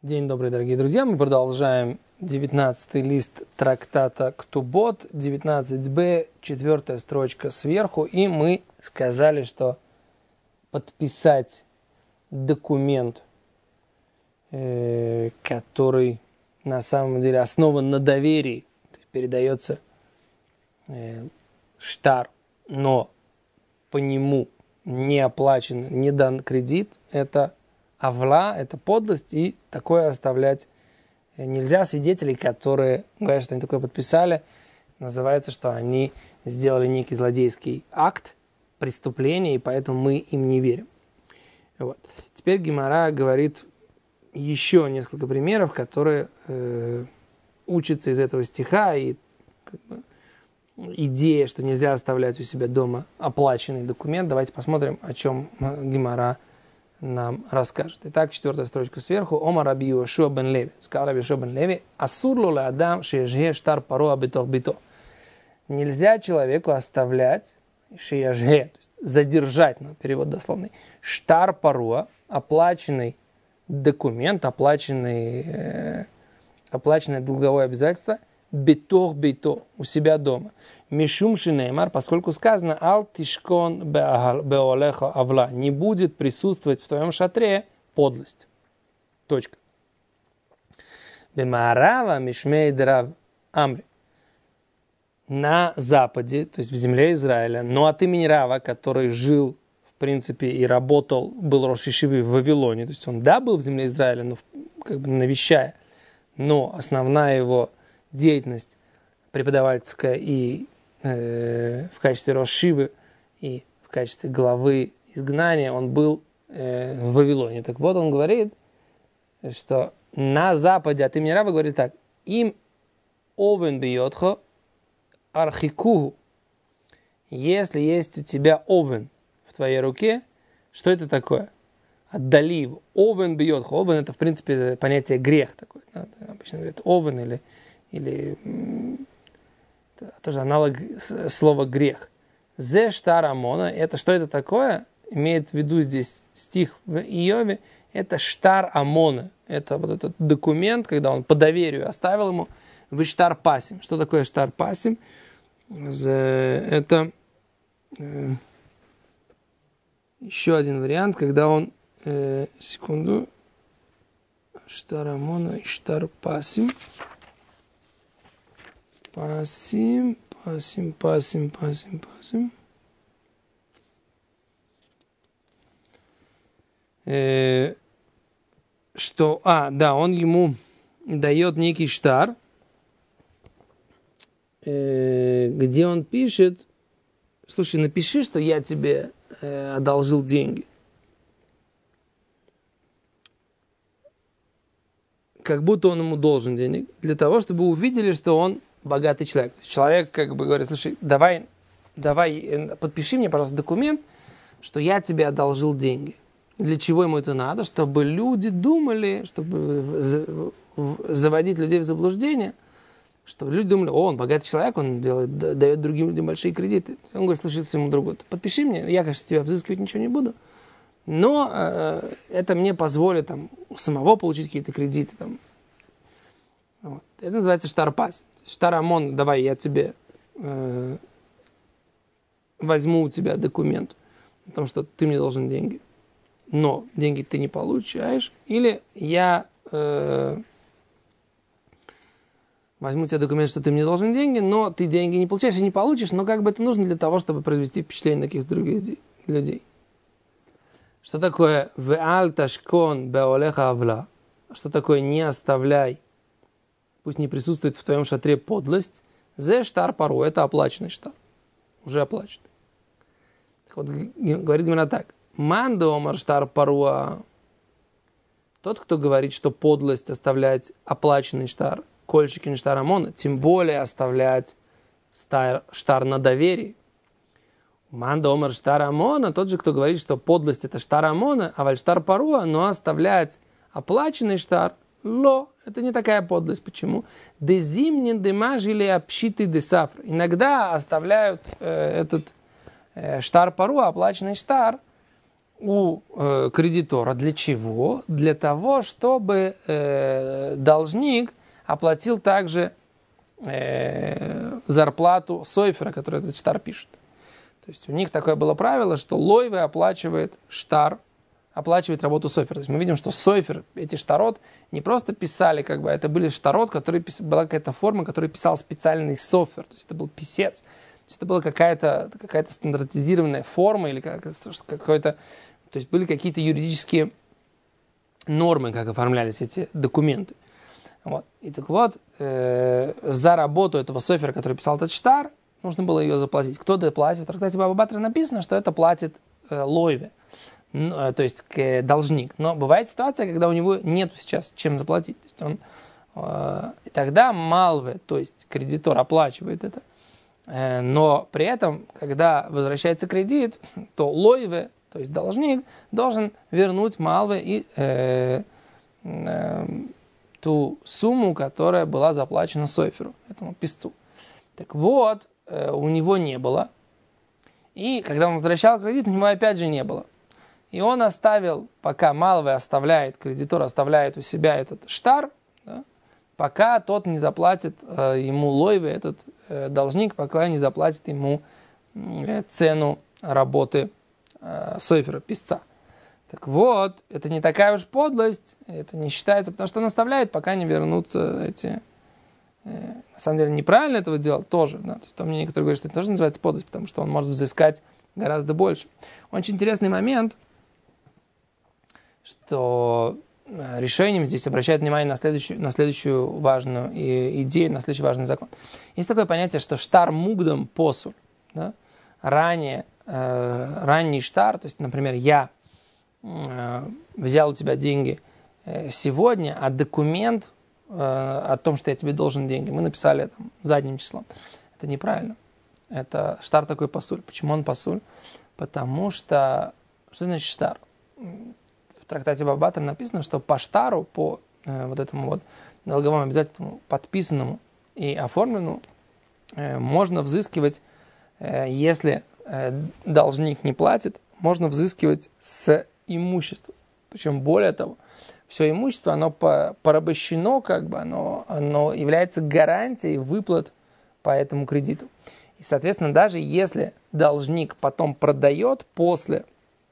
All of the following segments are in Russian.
День добрый, дорогие друзья. Мы продолжаем 19-й лист трактата Ктубот, 19б, 4-я строчка сверху. И мы сказали, что подписать документ, который на самом деле основан на доверии, передается штар, но по нему не оплачен, не дан кредит, это авла, это подлость, и такое оставлять нельзя. Свидетелей, которые говорят, что они такое подписали, называется, что они сделали некий злодейский акт, преступление, и поэтому мы им не верим. Вот. Теперь Гемара говорит еще несколько примеров, которые учатся из этого стиха, и идея, что нельзя оставлять у себя дома оплаченный документ. Давайте посмотрим, о чем Гемара нам расскажет. Итак, 4-я строчка сверху. Омар Раби Йошуа бен Леви. Сказал Раби Йошуа бен Леви: асур ло леадам шеяжге штар паруа битох бито. Нельзя человеку оставлять шеяжге, то есть задержать, перевод дословный, штар паруа, оплаченный документ, оплаченное долговое обязательство, битох бито, у себя дома. Мишум шинеймар, поскольку сказано ал тишкон беолеха авла, не будет присутствовать в твоем шатре подлость. Точка. Бемаарава мишмей драв амри. На западе, то есть в земле Израиля, но от имени Рава, который жил, в принципе, и работал, был рош ешивы в Вавилоне, то есть он, был в земле Израиля, но навещая, но основная его деятельность преподавательская и в качестве рош ешивы, и в качестве главы изгнания он был в Вавилоне. Так вот, он говорит, что на западе от имени Рава говорит так: им овен бьетхо архикугу. Если есть у тебя овен в твоей руке, что это такое? Отдали его. Овен бьетхо. Овен — это, в принципе, понятие грех такой. Обычно говорят овен или тоже аналог слова грех. Зе штар амона. Это что это такое? Имеет в виду здесь стих в Иове. Это штар амона. Это вот этот документ, когда он по доверию оставил ему в штар пасим. Что такое штар пасим? Это еще один вариант, когда он секунду. Штар амона и штар пасим. Пасим. Он ему дает некий штар, где он пишет: слушай, напиши, что я тебе одолжил деньги. Как будто он ему должен денег, для того, чтобы увидели, что он богатый человек. Человек говорит: слушай, давай, подпиши мне, пожалуйста, документ, что я тебе одолжил деньги. Для чего ему это надо? Чтобы люди думали, чтобы заводить людей в заблуждение, чтобы люди думали: он богатый человек, он дает другим людям большие кредиты. Он говорит: слушай, своему другу, подпиши мне, я, конечно, с тебя взыскивать ничего не буду, но это мне позволит самого получить какие-то кредиты. Вот. Это называется штар-пас. Штар-амон: давай, я тебе возьму у тебя документ о том, что ты мне должен деньги, но деньги ты не получаешь, или я возьму у тебя документ, что ты мне должен деньги, но ты деньги не получаешь и не получишь, но это нужно для того, чтобы произвести впечатление на каких-то других людей. Что такое «ве'аль ташкон бе'олеха авла»? Что такое «не оставляй», пусть не присутствует в твоем шатре подлость? «Зе штар пару» — это оплаченный штар, уже оплачен. Так вот, говорит именно так: «Ман доомар штар паруа». Тот, кто говорит, что подлость оставлять оплаченный штар, кольщикин штар амона, тем более оставлять штар на доверии. Манда омар штар амона, тот же, кто говорит, что подлость — это штар амона, а валь штар паруа, но оставлять оплаченный штар, это не такая подлость. Почему? Дезимнин демаж или общитый десафр. Иногда оставляют этот штар паруа, оплаченный штар, у кредитора. Для чего? Для того, чтобы должник оплатил также зарплату сойфера, который этот штар пишет. То есть у них такое было правило, что лойве оплачивает штар, оплачивает работу сойфера. То есть мы видим, что сойфер, эти штарот, не просто писали, как бы, это были штарот, которые была какая-то форма, которую писал специальный софер. То есть это был писец. То есть это была какая-то стандартизированная форма или какой-то... То есть были какие-то юридические нормы, как оформлялись эти документы. Вот. И так вот, за работу этого софера, который писал этот штар, нужно было ее заплатить. Кто-то платит. В трактате Баба Батра написано, что это платит лойве, то есть должник. Но бывает ситуация, когда у него нет сейчас чем заплатить. То есть и тогда малве, то есть кредитор, оплачивает это. Но при этом, когда возвращается кредит, то лойве, то есть должник, должен вернуть малве и ту сумму, которая была заплачена сойферу, этому писцу. Так вот, у него не было. И когда он возвращал кредит, у него опять же не было. И он оставил, пока малве оставляет, кредитор оставляет у себя этот штар, да, пока тот не заплатит ему лойве, этот должник, пока не заплатит ему цену работы сойфера, писца. Так вот, это не такая уж подлость, это не считается, потому что он оставляет, пока не вернутся эти... На самом деле неправильно этого делать тоже. Да? То есть там мне некоторые говорят, что это тоже называется подлость, потому что он может взыскать гораздо больше. Очень интересный момент, что решением здесь обращает внимание на следующую важную идею, на следующий важный закон. Есть такое понятие, что штар мугдам посуль. Да? Ранний штар, то есть, например, я взял у тебя деньги сегодня, а документ о том, что я тебе должен деньги, мы написали там задним числом. Это неправильно. Это штар такой пасуль. Почему он пасуль? Потому что... Что значит штар? В трактате Баба Батра написано, что по штару, по вот этому вот долговому обязательству, подписанному и оформленному, можно взыскивать, если должник не платит, можно взыскивать с имущества. Причем более того, все имущество, оно порабощено, как бы, оно является гарантией выплат по этому кредиту. И, соответственно, даже если должник потом продает после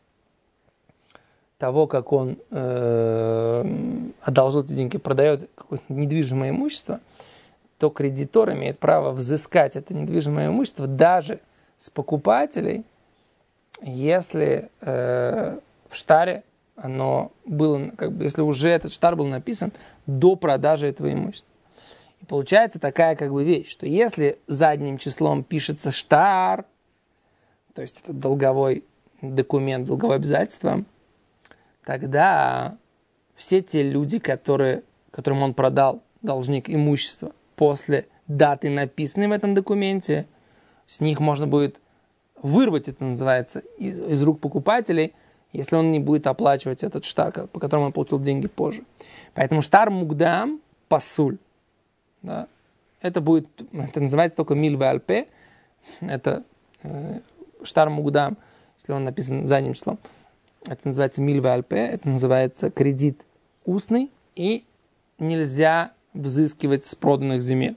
того, как он одолжил эти деньги, продает какое-то недвижимое имущество, то кредитор имеет право взыскать это недвижимое имущество даже с покупателей, если в штаре оно было, как бы, если уже этот штар был написан до продажи этого имущества. И получается такая как бы вещь, что если задним числом пишется штар, то есть это долговой документ, долговое обязательство, тогда все те люди, которым он продал, должник, имущество, после даты, написанной в этом документе, с них можно будет вырвать, это называется, из рук покупателей, если он не будет оплачивать этот штар, по которому он получил деньги позже. Поэтому штар мугдам пасуль. Да, это называется только мильве альпе. Это штар мугдам, если он написан задним числом. Это называется мильве альпе, это называется кредит устный, и нельзя взыскивать с проданных земель.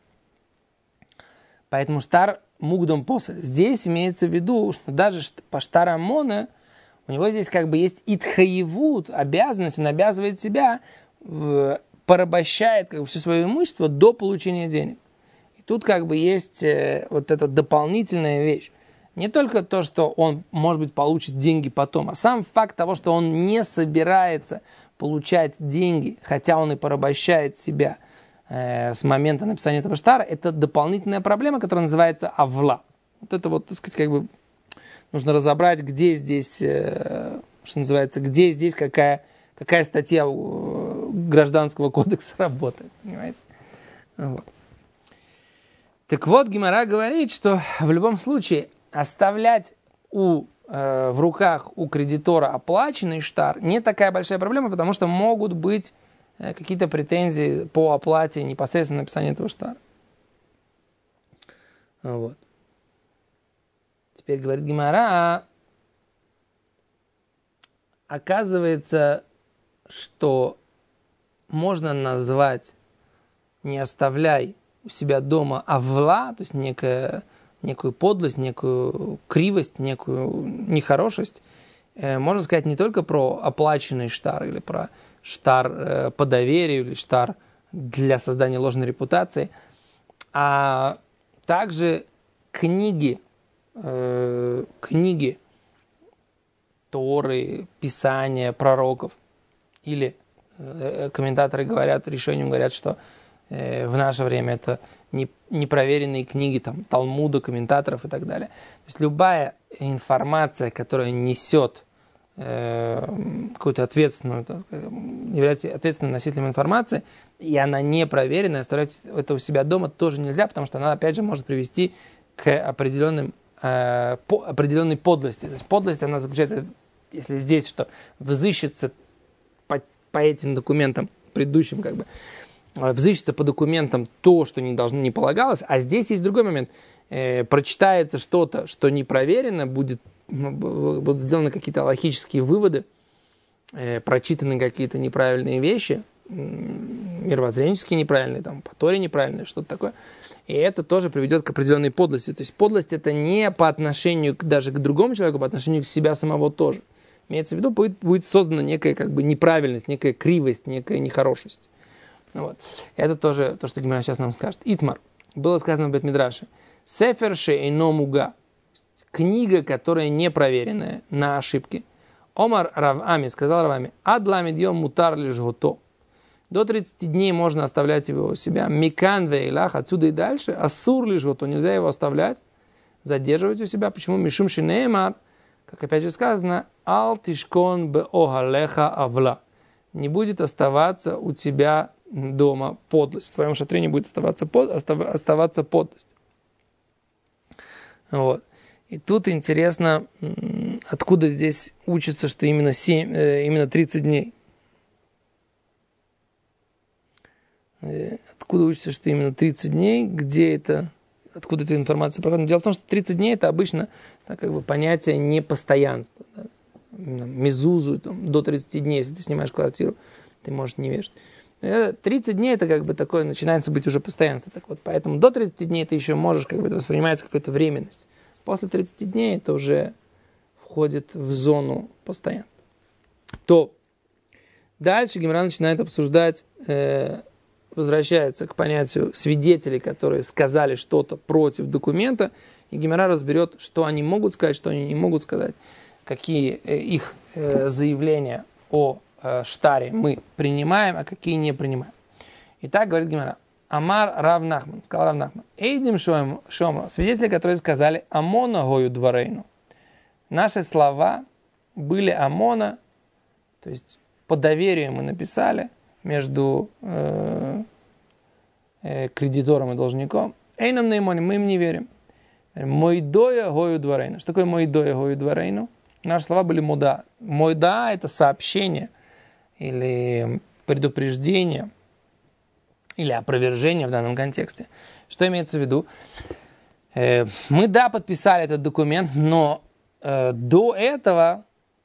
Поэтому штар мугдам после. Здесь имеется в виду, что даже по штар Амона у него здесь как бы есть итхаевут, обязанность, он обязывает себя, порабощает как бы все свое имущество до получения денег. И тут как бы есть вот эта дополнительная вещь. Не только то, что он, может быть, получит деньги потом, а сам факт того, что он не собирается получать деньги, хотя он и порабощает себя с момента написания этого штара, это дополнительная проблема, которая называется авла. Вот это вот, так сказать, как бы нужно разобрать, где здесь, что называется, где здесь какая статья Гражданского кодекса работает, понимаете? Вот. Так вот, Гемара говорит, что в любом случае оставлять в руках у кредитора оплаченный штар не такая большая проблема, потому что могут быть какие-то претензии по оплате непосредственно написания этого штара. Вот. Теперь говорит Гемара, оказывается, что можно назвать «не оставляй у себя дома авла», то есть некую подлость, некую кривость, некую нехорошесть, можно сказать не только про оплаченный штар или про штар по доверию или штар для создания ложной репутации, а также книги Торы, Писания, пророков. Или комментаторы решением говорят, что в наше время это непроверенные книги там, Талмуда, комментаторов и так далее. То есть любая информация, которая несет какую-то ответственную, является ответственным носителем информации, и она не проверенная, оставлять это у себя дома тоже нельзя, потому что она, опять же, может привести к определенной подлости. То есть подлость, она заключается, если здесь, что взыщется по этим документам, предыдущим взыщется по документам то, что не полагалось, а здесь есть другой момент. Прочитается что-то, что не проверено, будут сделаны какие-то логические выводы, прочитаны какие-то неправильные вещи, мировоззренческие неправильные, там, по Торе неправильные, что-то такое. И это тоже приведет к определенной подлости. То есть подлость это не по отношению даже к другому человеку, по отношению к себя самого тоже. Имеется в виду, будет создана некая неправильность, некая кривость, некая нехорошесть. Вот. Это тоже то, что Гемара сейчас нам скажет. Итмар. Было сказано в Бет-Мидраше. Сефер шеэйно муга. Книга, которая не проверенная на ошибки. Омар Равами, сказал Равами, адла медьем мутар лишь гото. До 30 дней можно оставлять его у себя. Микан вейлах, отсюда и дальше. Ассур лишь гото, нельзя его оставлять, задерживать у себя. Почему? Мишум шинеймар, как опять же сказано, ал тишкон бе огалеха авла. Не будет оставаться у тебя дома подлость. В твоем шатре не будет оставаться подлость. Вот. И тут интересно, откуда здесь учится, что именно 30 дней. Откуда учится, что именно 30 дней, где это, откуда эта информация проходит. Дело в том, что 30 дней это обычно понятие непостоянства. Да? Мезузу до 30 дней, если ты снимаешь квартиру, ты можешь не вешать. 30 дней это такое, начинается быть уже постоянство. Так вот, поэтому до 30 дней ты еще можешь, это воспринимается какая-то временность. После 30 дней это уже входит в зону постоянства. То дальше Гемара начинает обсуждать, возвращается к понятию свидетелей, которые сказали что-то против документа, и Гемара разберет, что они могут сказать, что они не могут сказать, какие их заявления о штаре мы принимаем, а какие не принимаем. Итак, говорит Гемара. Амар Рав Нахман, сказал Рав Нахман, Эйдим Шомро, свидетели, которые сказали Амона гою дворейну. Наши слова были Амона, то есть по доверию мы написали между кредитором и должником. Эйнам наимони, мы им не верим. Мойдоя гою дворейну. Что такое мойдоя гою дворейну? Наши слова были муда. Мойда это сообщение или предупреждение, или опровержение в данном контексте. Что имеется в виду? Мы, подписали этот документ, но до этого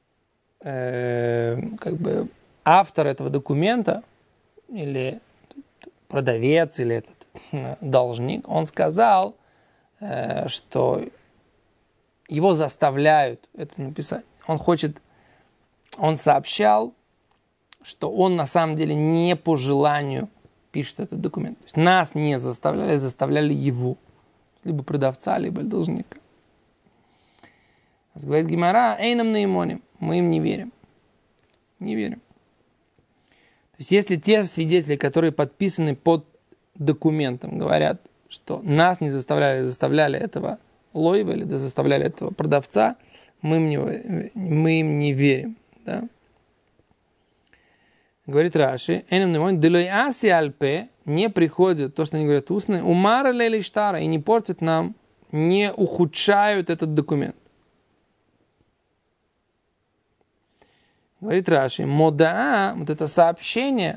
автор этого документа, или продавец, или этот должник, он сказал, что его заставляют это написать. Он сообщал, что он на самом деле не по желанию пишет этот документ. То есть нас не заставляли, заставляли его. Либо продавца, либо должника. Говорит Гемара, эйнам наимоним, мы им не верим. Не верим. То есть если те свидетели, которые подписаны под документом, говорят, что нас не заставляли этого лойва, или заставляли этого продавца, мы им не верим. Да? Говорит Раши, не приходит то, что они говорят устно, умара лели штара, и не портят нам, не ухудшают этот документ. Говорит Раши, модаа, вот это сообщение,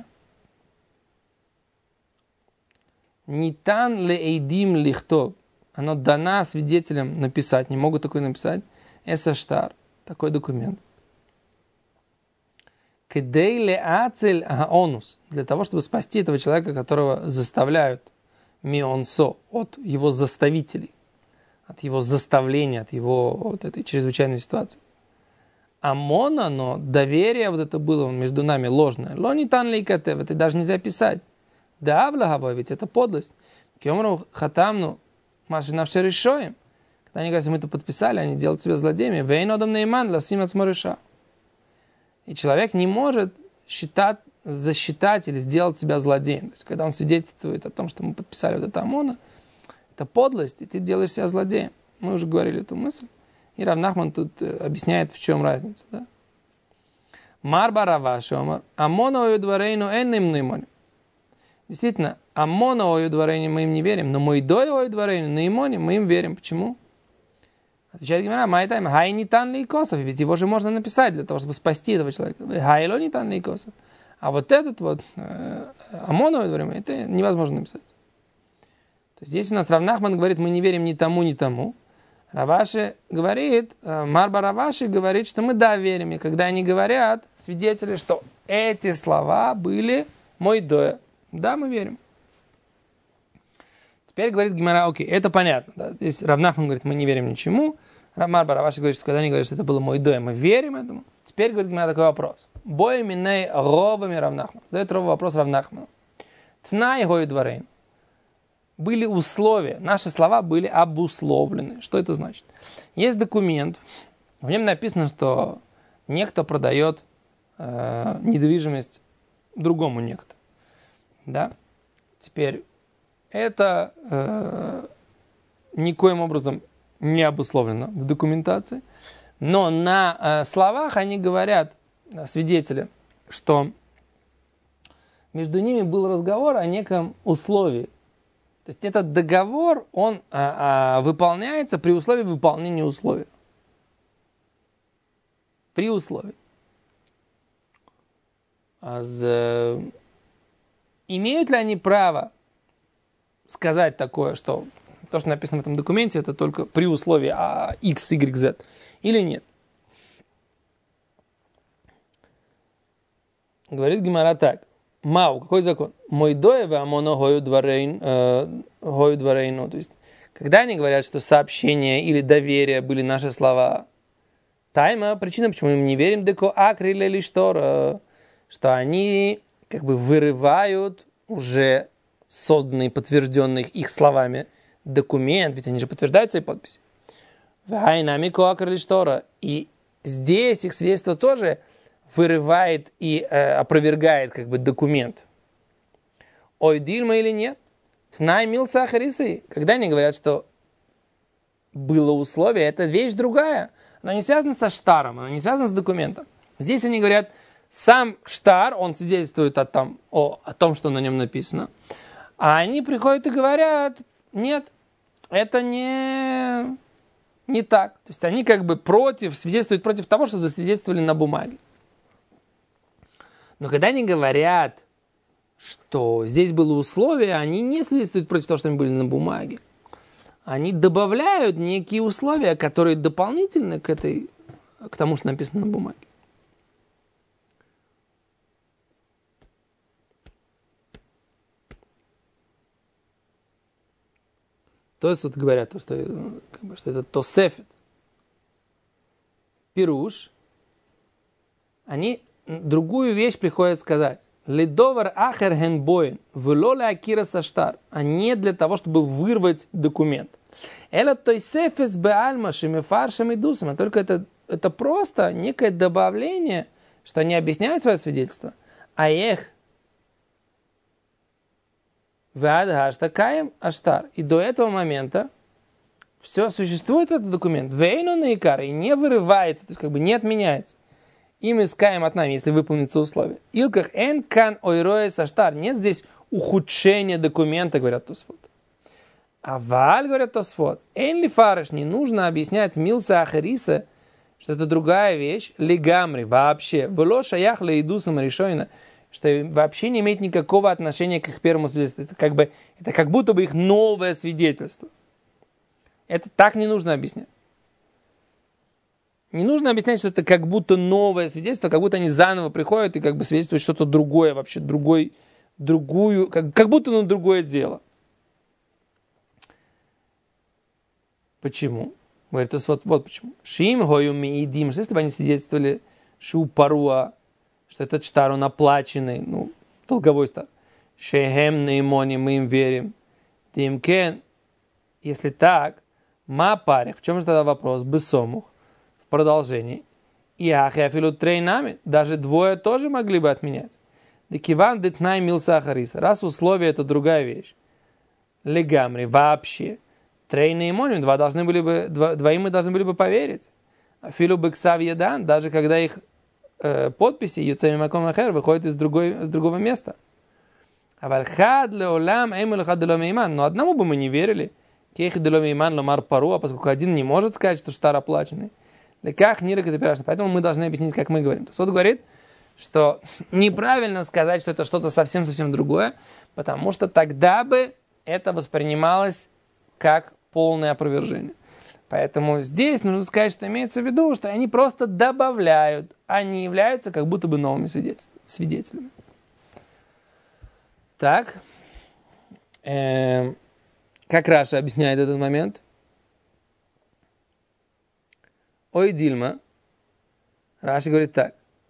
нитан леэйдим лихтов, оно дано свидетелям написать, не могут такое написать, эсаштар, такой документ. Кедейле ацель аонус. Для того, чтобы спасти этого человека, которого заставляют мионсо от его заставителей, от его заставления, от его вот этой чрезвычайной ситуации. Амона, но доверие вот это было между нами ложное. Лонитан лейкатев, это даже нельзя писать. Да, авлагабой, ведь это подлость. Кемру хатамну машинавши решоем. Когда они говорят, что мы это подписали, они делают себя злодеями. Вейнодам нейман ласим от смореша. И человек не может засчитать или сделать себя злодеем. То есть, когда он свидетельствует о том, что мы подписали вот это Амона, это подлость, и ты делаешь себя злодеем. Мы уже говорили эту мысль. И Рав Нахман тут объясняет, в чем разница. Да? Марба Раваши Омар. Амона ою дворейну энным неймоним. Действительно, Амона ою дворейну мы им не верим, но Мойдой ою дворейну неймоним мы им верим. Почему? Отвечает Гемара, Майтайм, хай не тан лейкосов, ведь его же можно написать для того, чтобы спасти этого человека. Хайло не тан лейкосов. А вот этот вот Амоновое время, это невозможно написать. То есть здесь у нас Рав Нахман говорит, мы не верим ни тому, ни тому. Раваши говорит, Марба Раваши говорит, что мы да верим. И когда они говорят, свидетели, что эти слова были Мойдоя. Да, мы верим. Теперь говорит Гемара, окей, это понятно. Да? Здесь Рав Нахман говорит, мы не верим ничему. Марба Раваши говорит, что когда они говорят, что это было Мойдоя, мы верим этому. Теперь говорит Гемара такой вопрос. Бой миней ровами Рав Нахман. Задает ровый вопрос Рав Нахману. Тнай гой дворейн. Были условия, наши слова были обусловлены. Что это значит? Есть документ, в нем написано, что некто продает недвижимость другому некто. Да? Теперь это никоим образом не обусловлено в документации, но на словах они говорят, свидетели, что между ними был разговор о неком условии. То есть этот договор, он выполняется при условии выполнения условия. При условии. Имеют ли они право сказать такое, что то, что написано в этом документе, это только при условии X, Y, Z, или нет? Говорит Гемара так. Мау, какой закон? Мойдоева амоно гою дворейну. То есть, когда они говорят, что сообщение или доверие были наши слова, тайма, причина, почему им не верим, деко акриле лишь что они как бы вырывают уже созданный, подтвержденный их словами документ, ведь они же подтверждают свои подписи. И здесь их свидетельство тоже вырывает и опровергает как бы документ. Ой, дильма или нет? Тнай мил сахарисы. Когда они говорят, что было условие, это вещь другая. Она не связана со штаром, она не связана с документом. Здесь они говорят, сам штар, он свидетельствует о том, что на нем написано. А они приходят и говорят, нет, это не так. То есть они как бы свидетельствуют против того, что засвидетельствовали на бумаге. Но когда они говорят, что здесь было условие, они не свидетельствуют против того, что они были на бумаге. Они добавляют некие условия, которые дополнительны к тому, что написано на бумаге. То есть вот говорят, что это тосефет. Пируш. Они другую вещь приходят сказать. Ледовар ахер хенбоин, влоля акира саштар, а не для того, чтобы вырвать документ. Эла тойсефес беальмашим и фаршем и дусом, а только это просто некое добавление, что они объясняют свое свидетельство. А ех вадгаштакаем аштар. И до этого момента все существует этот документ. Вейну на икар, и не вырывается, то есть как бы не отменяется. И мы искаем от нами, если выполнится условие. Илках эн кан ойроэ саштар. Нет здесь ухудшения документа, говорят Тосфот. А валь, говорят Тосфот, эн ли фарыш, не нужно объяснять милса ахариса, что это другая вещь, легамри, вообще. Вло шаях лейдусам решойна, что вообще не имеет никакого отношения к их первому свидетельству. Это как будто бы их новое свидетельство. Это так не нужно объяснять. не нужно объяснять, что это как будто новое свидетельство, как будто они заново приходят и как бы свидетельствуют что-то другое, вообще другую, как будто на другое дело. Почему? Говорит, то есть вот почему. Шим гою миидим, что если бы они свидетельствовали шу паруа, что этот штар, он оплаченный, долговой стар. Шехем наимони, мы им верим. Тимкен, если так, ма парих, в чем же тогда вопрос? Бесомух, в продолжении. И ахяфилу трейнами, даже двое тоже могли бы отменять. Декиван детнай мил сахариса, раз условие это другая вещь. Легамри, вообще. Трейны и моним, двоим мы должны были бы поверить. Афилу бексав едан, даже когда их подписи юцеми маком ахер выходят из другого места. Но одному бы мы не верили, поскольку один не может сказать, что штар оплаченный. Поэтому мы должны объяснить, как мы говорим. Тосфот говорит, что неправильно сказать, что это что-то совсем-совсем другое, потому что тогда бы это воспринималось как полное опровержение. Поэтому здесь нужно сказать, что имеется в виду, что они просто добавляют, а не являются как будто бы новыми свидетелями. Так, как Раша объясняет этот момент? Ой, Дильма. Раша говорит так.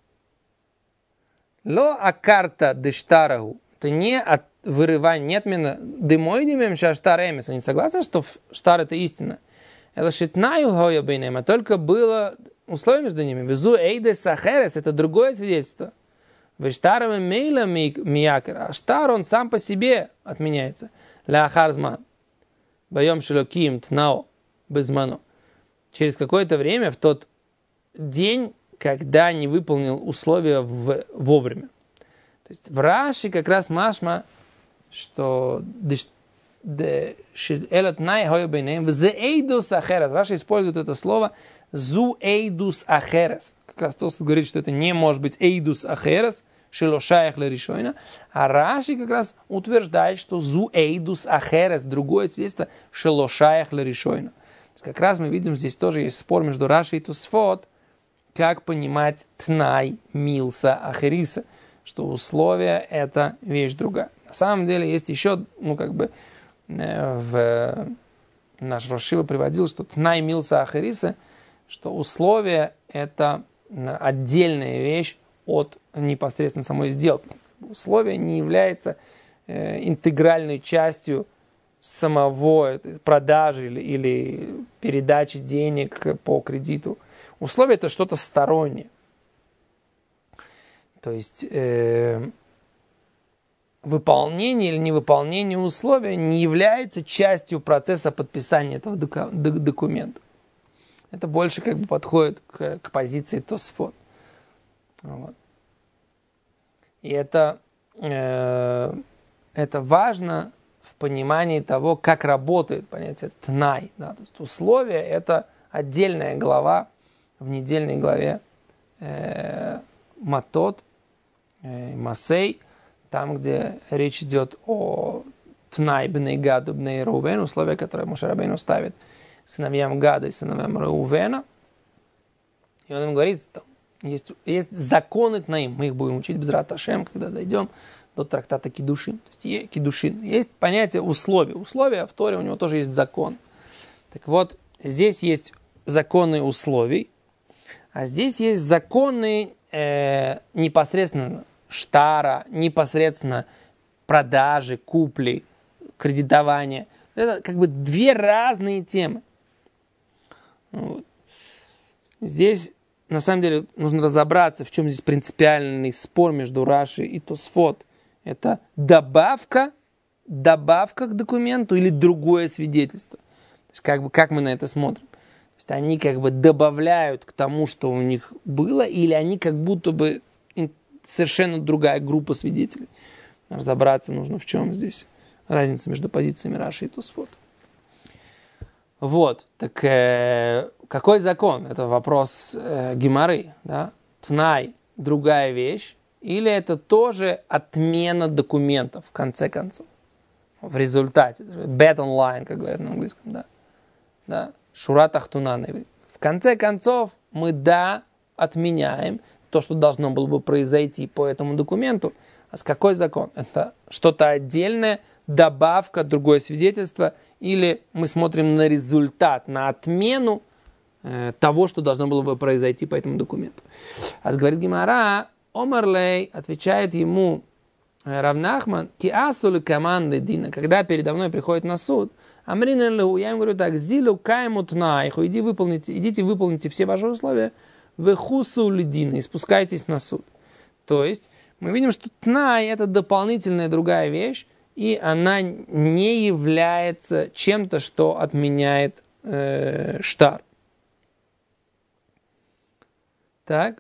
Ло акарта дештарагу. Это не от вырывания, не отмена. Дымой дымем штар эмис. Они согласны, что штар это истина. Это шитнаю гоя бейнем. А только было условие между ними. Везу эйде сахерес. Это другое свидетельство. Вештаровым мейлом миякер. А штар он сам по себе отменяется. Ляхарзман. Боем шелоким тнао. Безмано. Через какое-то время, в тот день, когда не выполнил условия вовремя. То есть в Раши как раз машма, что Раша использует это слово зу эйдус ахерес. Как раз Тосфот говорит, что это не может быть эйдус ахерес, шелошаях леришойна. А Раши как раз утверждает, что зу эйдус ахерес, другое свидетельство, шелошаях леришойна. Как раз мы видим, здесь тоже есть спор между Раши и Тосфот, как понимать тнай милса ахериса, что условие это вещь другая. На самом деле есть еще, наш Рошива приводил, что тнай милса ахериса, что условие это отдельная вещь от непосредственно самой сделки. Условие не является интегральной частью самого продажи или передачи денег по кредиту. Условие это что-то стороннее. То есть выполнение или невыполнение условия не является частью процесса подписания этого документа. Это больше подходит к позиции Тосфот. Вот. И это важно в понимании того, как работает понятие тнай. Да? То есть условие это отдельная глава в недельной главе Матот, Масей, там, где речь идет о тнай бней Гаду бней Реувен, условия, которые Моше Рабейну ставит сыновьям Гада и сыновьям Реувена. И он им говорит, там, есть законы тнаим, мы их будем учить Безрат Ашем, когда дойдем до трактата Кидушин. То есть Кидушин. Есть понятие условия. Условия в Торе у него тоже есть закон. Так вот, здесь есть законы условий, а здесь есть законы непосредственно штара, непосредственно продажи, купли, кредитования. Это две разные темы. Вот. Здесь, на самом деле, нужно разобраться, в чем здесь принципиальный спор между Раши и Тосфот. Это добавка к документу или другое свидетельство. То есть, как мы на это смотрим. То есть, они добавляют к тому, что у них было, или они как будто бы совершенно другая группа свидетелей. Разобраться нужно, в чем здесь разница между позициями Раши и Тосфот. Вот. Так какой закон? Это вопрос Гемары. Да? Тнай – другая вещь. Или это тоже отмена документов, в конце концов. В результате. Bottom line, как говорят на английском. Да. Шура тахтуна на иврите. В конце концов, мы отменяем то, что должно было бы произойти по этому документу. А с какой закон? Это что-то отдельное, добавка, другое свидетельство, или мы смотрим на результат, на отмену того, что должно было бы произойти по этому документу. А говорит Гемара, Омарлей отвечает ему Рав Нахман, киасулы команды дина, когда передо мной приходит на суд, амринэллу, я им говорю так, зилу каймут наиху, идите выполните все ваши условия, вехусу лидина, и спускайтесь на суд. То есть, мы видим, что тнай это дополнительная другая вещь, и она не является чем-то, что отменяет штар. Так.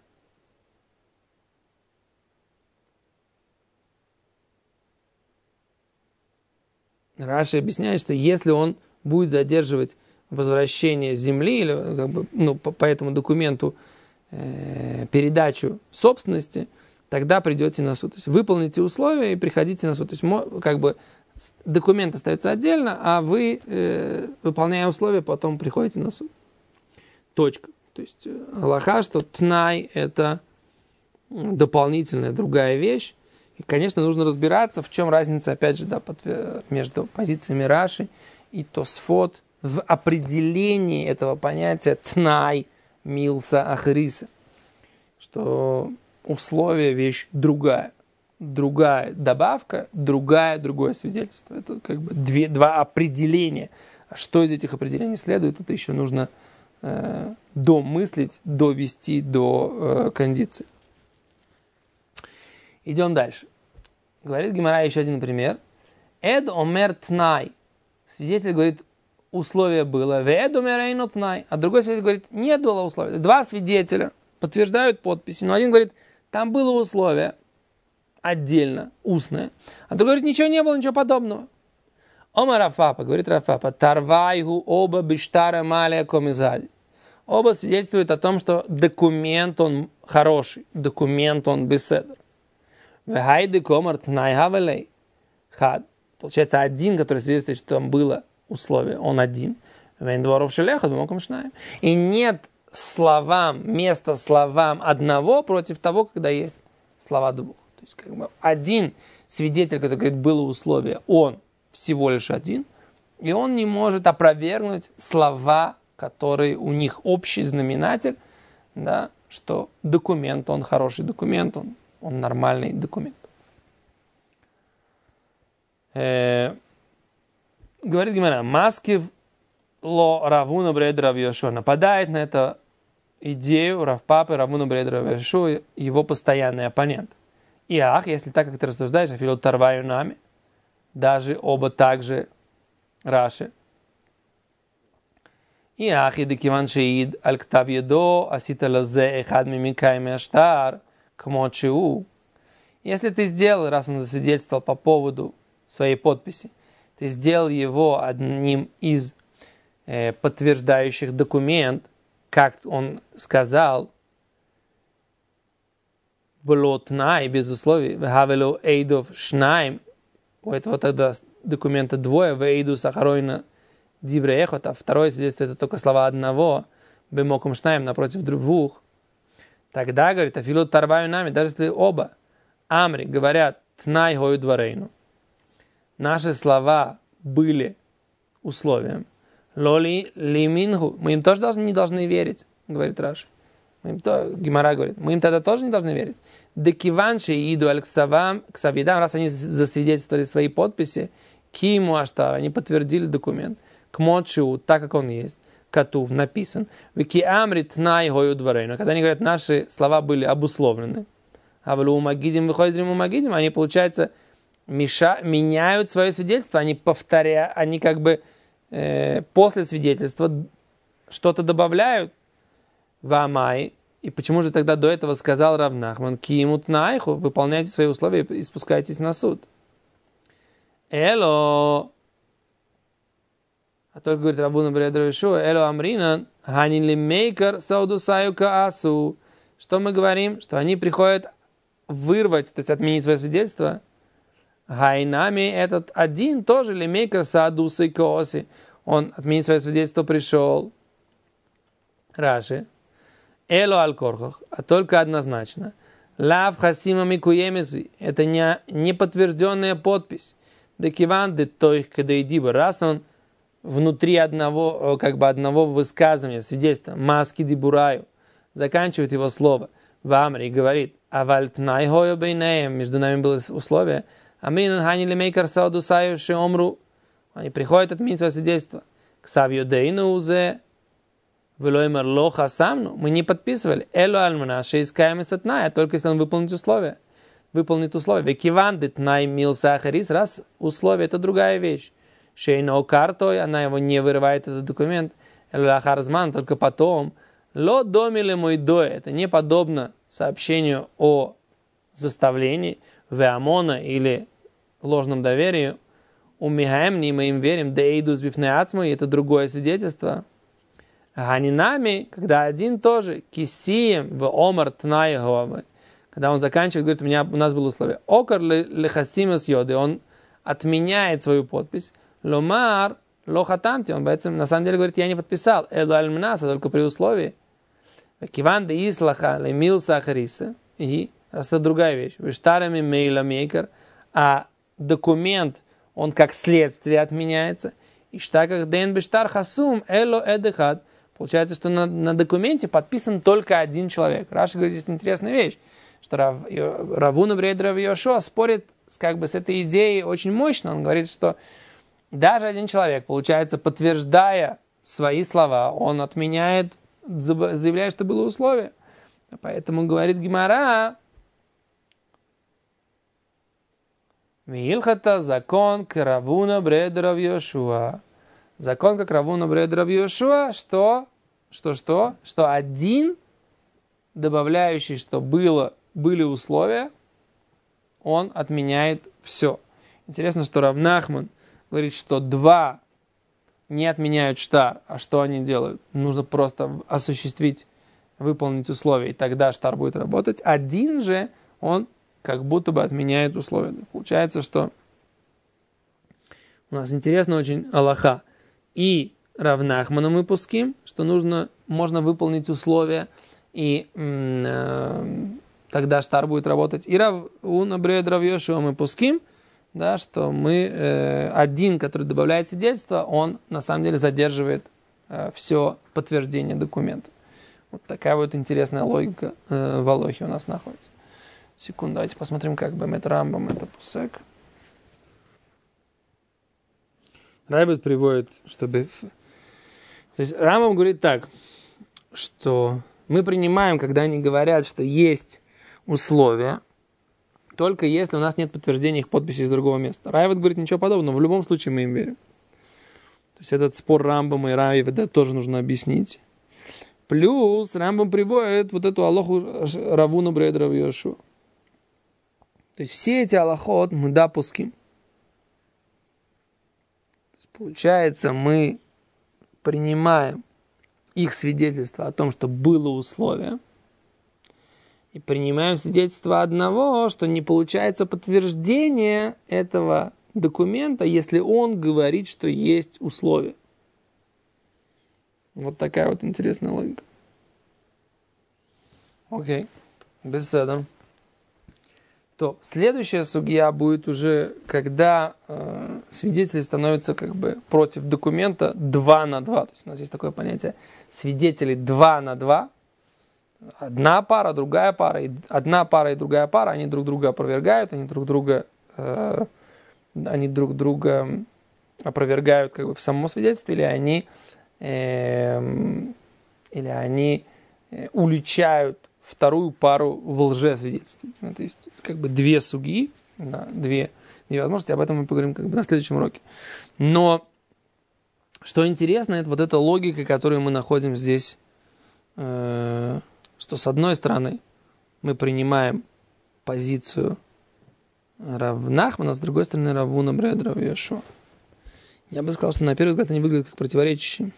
Раши объясняет, что если он будет задерживать возвращение земли или как бы, по этому документу передачу собственности, тогда придете на суд. То есть выполните условия и приходите на суд. То есть как бы документ остается отдельно, а вы, выполняя условия, потом приходите на суд. Точка. То есть галаха, что тнай это дополнительная другая вещь. И, конечно, нужно разбираться, в чем разница, опять же, между позициями Раши и Тосфот в определении этого понятия тнай милса ахриса. Что условие вещь другая. Другая добавка, другое свидетельство. Это как бы два определения. А что из этих определений следует, это еще нужно домыслить, довести до кондиции. Идем дальше. Говорит Гемара еще один пример. Эд омер тнай. Свидетель говорит, условие было. Вед омер эйно тнай. А другой свидетель говорит, нет было условия. Два свидетеля подтверждают подписи. Но один говорит, там было условие отдельно, устное. А другой говорит, ничего не было, ничего подобного. Омар Рафапа, говорит Рафапа, тарвайгу оба биштара малия комизади. Оба свидетельствуют о том, что документ он хороший, документ он беседер. Получается, один, который свидетельствует, что там было условие, он один. И нет места словам одного против того, когда есть слова двух. То есть, как бы один свидетель, который говорит, было условие, он всего лишь один, и он не может опровергнуть слова, которые у них общий знаменатель, да, что документ, он хороший документ, он нормальный документ. Говорит Гемара, Маскив ло Равуна бред Рав Йошуа. Нападает на эту идею Равпапы Равуна бред Рав Йошуа, его постоянный оппонент. И если так, как ты рассуждаешь, афилу тарваю нами, даже оба также Раши. И иды киван шеид аль ктав едо асита лазе эхад мимикайми аштар кмочиу. Если ты сделал, раз он засвидетельствовал по поводу своей подписи, ты сделал его одним из подтверждающих документ, как он сказал, было тнай, без условий, вхавелу эйдов шнайм, у этого тогда документа двое, в эйду сахаройна дивреехот, а второе свидетельство это только слова одного, бемоком шнайм напротив двух. Тогда, говорит, афилу тарваю нами, даже если оба амри говорят тнай гою дворейну, наши слова были условием. Лоли лимингу, мы им тоже не должны верить, говорит Раши. Гемара говорит, мы им тогда тоже не должны верить. Декиванши иду аль-ксавам, ксавидам, раз они засвидетельствовали свои подписи, киму аштар, они подтвердили документ. Кмочу, так как он есть. Катув, написан. Вики амрит най гою дворейну. Когда они говорят, наши слова были обусловлены. А в умагидим выходит умагидим, они, получается, меняют свое свидетельство, они повторяют, они как бы после свидетельства что-то добавляют в Амай. И почему же тогда до этого сказал Рав Нахман, кимут найху, выполняйте свои условия и спускайтесь на суд. Эло. А только говорит Рабуна Бредра Ишуа, эло амринан, ханин ли мейкер саудусаю каасу. Что мы говорим? Что они приходят вырвать, то есть отменить свое свидетельство. Хайнами этот один тоже лемейкер саадусы кооси. Он отменить свое свидетельство пришел. Раши. Эло аль-корхах, а только однозначно. Лав хасима микуемезуй, это не подтвержденная подпись. Декиван де тойх кадейдиба, раз он внутри одного, как бы одного высказывания, свидетельства, маски дибураю, заканчивает его слово в Амре и говорит, авальтнай хою бейнеем, между нами было условие, амринан хани лемейкар саудусаю шеомру, они приходят отменить свое свидетельство. Ксавью дейну узе, велоймер лоха самну, мы не подписывали, элу альмана шеискаем и сатная, только если он выполнит условия. Векиван детнай мил сахарис, раз условие, это другая вещь. Шейно картой, она его не вырывает, этот документ. Элахарзман, только потом. Ло домили мой дой, это не подобно сообщению о заставлении, веамона или ложном доверии. Умигаемни, мы им верим, да эйдус бифнеацму, это другое свидетельство. Ганинами, когда один тоже, кисием в омар тнаеговы, когда он заканчивает, говорит, у нас было условие. Окар лехасимас йоды, он отменяет свою подпись. Ломар лохатамти, он на самом деле говорит, я не подписал. Элу альмнаса, только при условии. Киван де ислаха лемил сахариса. И раз это другая вещь. Виштарами мейла мейкер, а документ, он как следствие отменяется. И штаках ден биштар хасум эло эдехад. Получается, что на документе подписан только один человек. Раши говорит, здесь интересная вещь, что Равуна Брейд Рав Йошуа спорит с этой идеей очень мощно. Он говорит, что даже один человек, получается, подтверждая свои слова, он отменяет, заявляет, что было условие. Поэтому говорит Гемара, Милхата закон к Равуна Брейд Рав Йошуа. Закон как Равуна Брейд Рав Йошуа, что один, добавляющий, что были условия, он отменяет все. Интересно, что Рав Нахман говорит, что два не отменяют штар, а что они делают? Нужно просто осуществить, выполнить условия, и тогда штар будет работать. Один же, он как будто бы отменяет условия. Получается, что у нас интересно очень алаха. И Рав Нахману мы пуским, что можно выполнить условия, и тогда штар будет работать. И Равуна Брейд Рав Йошуа мы пуским, да, что один, который добавляет свидетельство, он на самом деле задерживает все подтверждение документа. Вот такая вот интересная логика в Алохе у нас находится. Секунду, давайте посмотрим, как бы Бемет Рамбам это пусек. Райбет приводит, чтобы... То есть Рамбам говорит так, что мы принимаем, когда они говорят, что есть условия, только если у нас нет подтверждения их подписи из другого места. Райбет говорит ничего подобного, в любом случае мы им верим. То есть этот спор Рамбама и Райбета тоже нужно объяснить. Плюс Рамбам приводит вот эту алоху Равуна Брейд Рав Йошуа. То есть все эти алохот мы допуским. Получается, мы принимаем их свидетельство о том, что было условие, и принимаем свидетельство одного, что не получается подтверждение этого документа, если он говорит, что есть условие. Вот такая вот интересная логика. Окей. Беседа. То следующая сугья будет уже, когда свидетели становятся как бы против документа 2 на 2. То есть у нас есть такое понятие свидетелей 2 на 2. Одна пара, другая пара, и одна пара и другая пара, они друг друга опровергают, они друг друга опровергают как бы в самом свидетельстве, или они уличают вторую пару в лжесвидетельстве. То есть как бы две суги, две возможности, об этом мы поговорим как бы на следующем уроке. Но что интересно, это вот эта логика, которую мы находим здесь, что с одной стороны мы принимаем позицию Рав Нахмана, с другой стороны Равуна Брейд Рав Йошуа. Я бы сказал, что на первый взгляд они выглядят как противоречащие.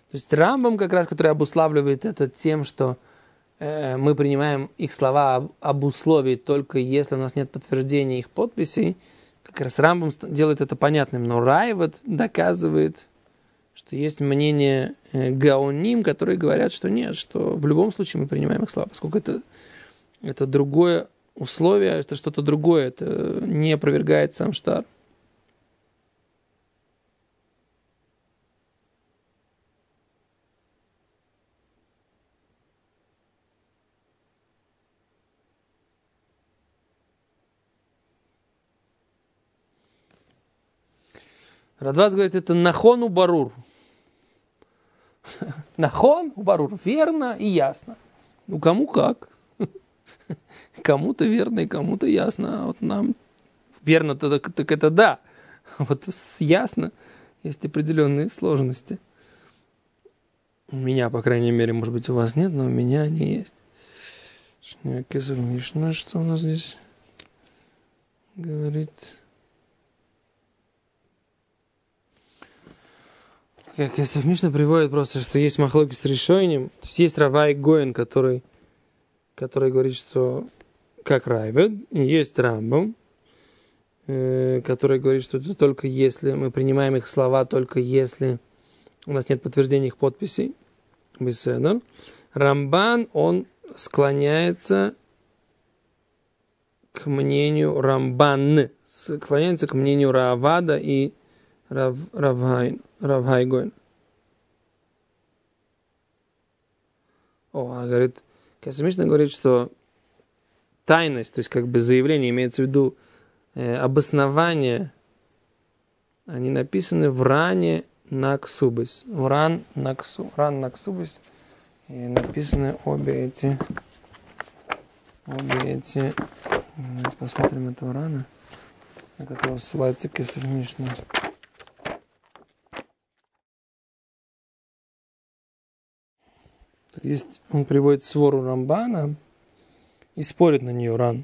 То есть Рамбам как раз, который обуславливает это тем, что мы принимаем их слова об условии только если у нас нет подтверждения их подписей, как раз Рамбам делает это понятным. Но Райват доказывает, что есть мнение гаоним, которые говорят, что нет, что в любом случае мы принимаем их слова, поскольку это другое условие, это что-то другое, это не опровергает сам штар. Радвац говорит, это нахон у барур. Нахон у барур. Верно и ясно. Ну, кому как. Кому-то верно и кому-то ясно. А вот нам верно так это да. Вот ясно. Есть определенные сложности. У меня, по крайней мере, может быть, у вас нет, но у меня они есть. Мишна, что у нас здесь говорит... Как Кесов Мишна приводит просто, что есть махлоки с решением. То есть есть Равай Гоин, который говорит, что как Райвед, и есть Рамбам, который говорит, что это только если мы принимаем их слова, только если у нас нет подтверждения их подписей. Беседер. Рамбан, он склоняется к мнению Рамбан, склоняется к мнению Равада и Равхайгойн. Говорит, Кесамишна говорит, что тайность, то есть как бы заявление, имеется в виду обоснование, они написаны в ране наксубис. В ран наксубис. И написаны обе эти. Давайте посмотрим этого рана, на которого ссылается Кесов Мишна. Есть, он приводит свору Рамбана и спорит на нее Ран.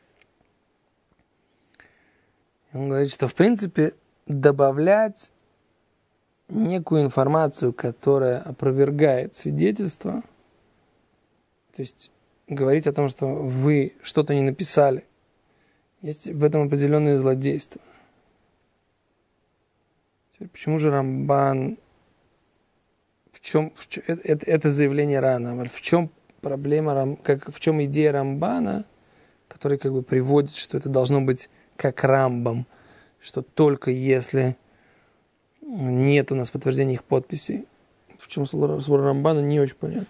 Он говорит, что в принципе добавлять некую информацию, которая опровергает свидетельство, то есть говорить о том, что вы что-то не написали, есть в этом определенное злодейство. Теперь, почему же Рамбан... это заявление Рана? В чем проблема, в чем идея Рамбана, который как бы приводит, что это должно быть как Рамбам, что только если нет у нас подтверждения их подписей. В чем свора Рамбана, не очень понятно.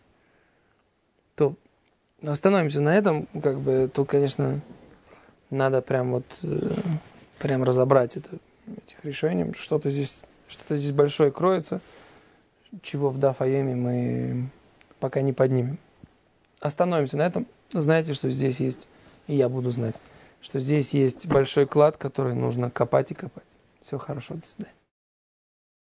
То остановимся на этом, как бы тут, конечно, надо прям разобрать этих решений, что-то здесь большое кроется, чего в Даф-Айоме мы пока не поднимем. Остановимся на этом. Знаете, что здесь есть, и я буду знать, что здесь есть большой клад, который нужно копать и копать. Все хорошо, до свидания.